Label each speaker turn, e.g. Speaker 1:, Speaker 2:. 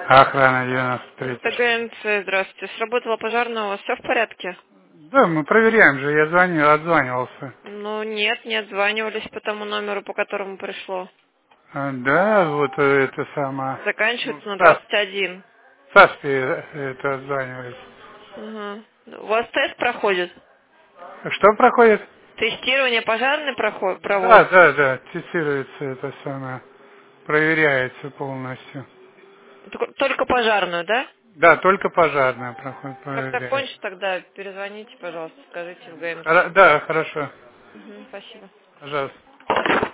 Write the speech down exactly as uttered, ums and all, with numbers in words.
Speaker 1: Охрана девяносто три.
Speaker 2: ТГНЦ, здравствуйте. Сработала пожарная, у вас все в порядке?
Speaker 1: Да, мы проверяем же, я звонил, отзванивался.
Speaker 2: Ну нет, не отзванивались по тому номеру, по которому пришло.
Speaker 1: А, да, вот э, это самое. Ну,
Speaker 2: Заканчивается на
Speaker 1: Сас-
Speaker 2: двадцать один.
Speaker 1: Саспи э, это отзванивались.
Speaker 2: Угу. У вас тест проходит?
Speaker 1: Что проходит?
Speaker 2: Тестирование пожарный проход,
Speaker 1: Да,
Speaker 2: проводится?
Speaker 1: да, да, тестируется это самое, проверяется полностью.
Speaker 2: Только только пожарную, да?
Speaker 1: Да, только пожарная проходит,
Speaker 2: Как
Speaker 1: проверяется.
Speaker 2: закончится, тогда перезвоните, пожалуйста, скажите в ГМЦ.
Speaker 1: Хоро- Да, хорошо,
Speaker 2: Угу, спасибо.
Speaker 1: пожалуйста.